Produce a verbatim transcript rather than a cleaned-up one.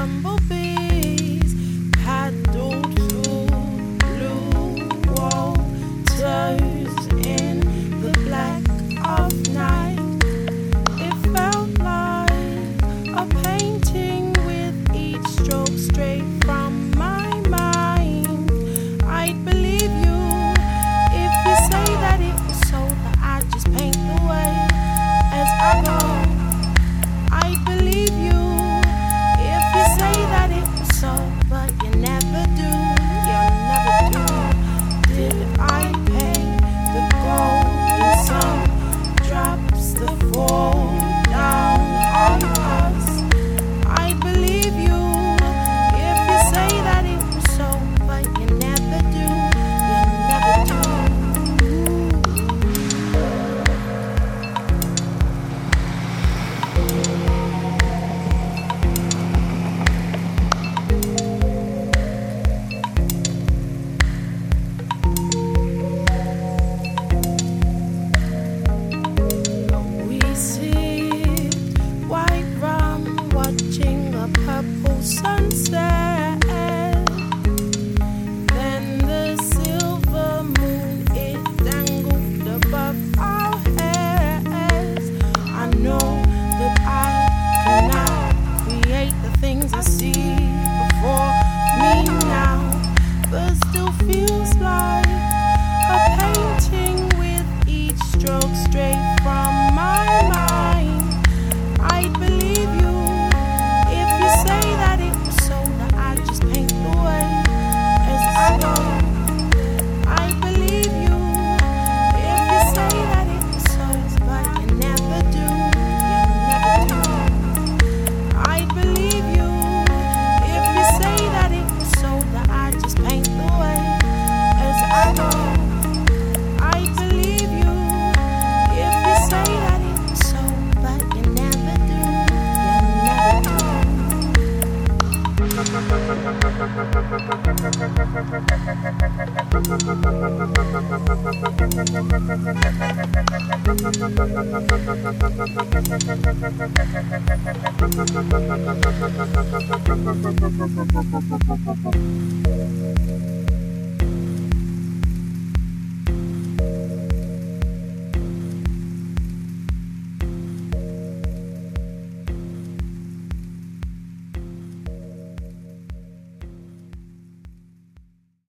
bumblebees paddled through blue waters in the black of night. It felt like a painting with each stroke straight from my mind. I'd believe you if you say that it was so, that I just paint the way as I go. I'd believe you if you say that it was so, but you never do, you never do. Did I paint the golden sun drops that fall down on us? I'd believe you if you say that it was so, but you never do, you never do. We sipped white rum, watching a purple sunset. Then the silver moon, it dangled above our heads. I know that I cannot create the things I see before me now, but still feels like a painting with each stroke straight from my mind. I'd believe you if you say that it was so, that I just paint the way as I go. I'd believe you if you say that it was so, but you never do, you never do. I'd believe you if you say that it was so, that I just paint the way as I go. I'd believe you if you say that it was so, but you never do, you never do.